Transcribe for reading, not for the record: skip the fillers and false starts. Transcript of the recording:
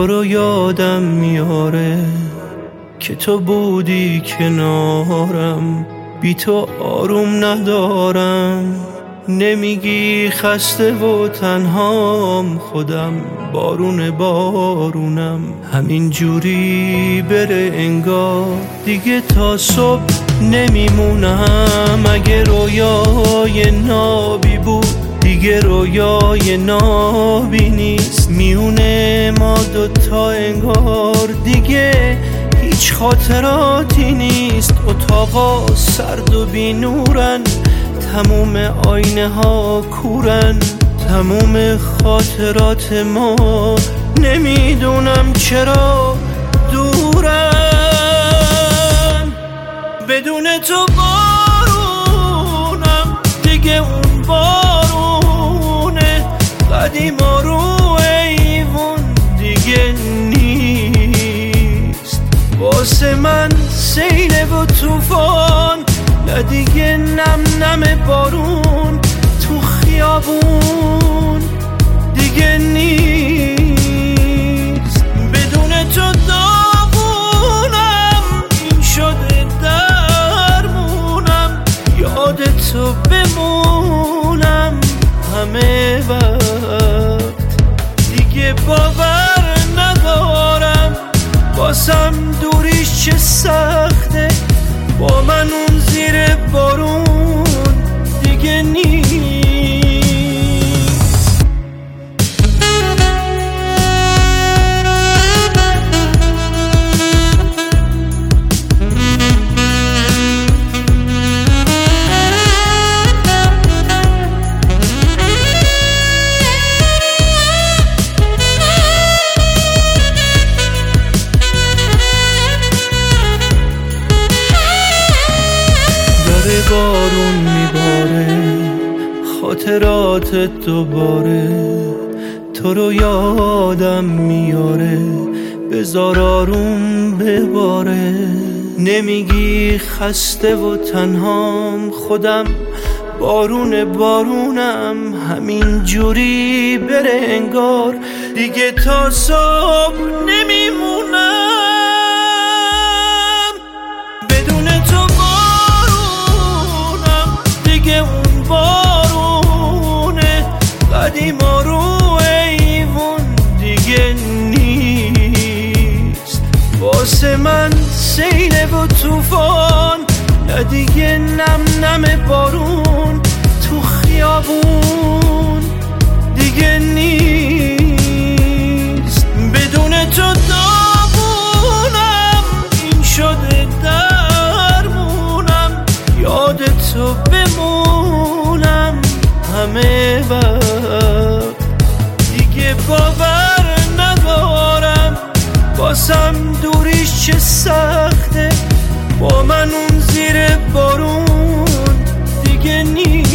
تو رو یادم میاره که تو بودی کنارم، بی تو آروم ندارم. نمیگی خسته و تنهام، خودم بارونم. همین جوری بره انگار دیگه تا صبح نمیمونم. اگه رویای نابی بود دیگه رویای نابی نیست. میونه ما دوتا انگار دیگه هیچ خاطراتی نیست. اتاقا سرد و بی نورن، تموم آینه ها کورن، تموم خاطرات ما نمیدونم چرا دورن. بدون تو بارونم دیگه، اون بارونه قدیما رو ایوون دیگه نیست. واسه من سیله و توفان، نه دیگه نم نم بارون تو خیابون دیگه نیست. بدون تو داغونم، این شده درمونم. یاد تو بمونم همه وقت، دیگه باور ندارم واسم دوریش چه سخته. با من اون زیر بارون دیگه نیست. بارون میباره خاطرات دوباره، تو رو یادم میاره بذار آروم بباره. نمیگی خسته و تنهام، خودم بارونم. همین جوری بره انگار دیگه تا صبح نمیمونم. بدون تو اون بارونه قدیما رو ایوون دیگه نیست. واسه من سیله و توفان، نه دیگه نم نم بارون تو خیابون دیگه نیست. بدون تو داغونم، این شده درمونم. یاد تو بمونم همه وقت، دیگه باور ندارم واسم دوریش چه سخته. با من اون زیر بارون دیگه نیست.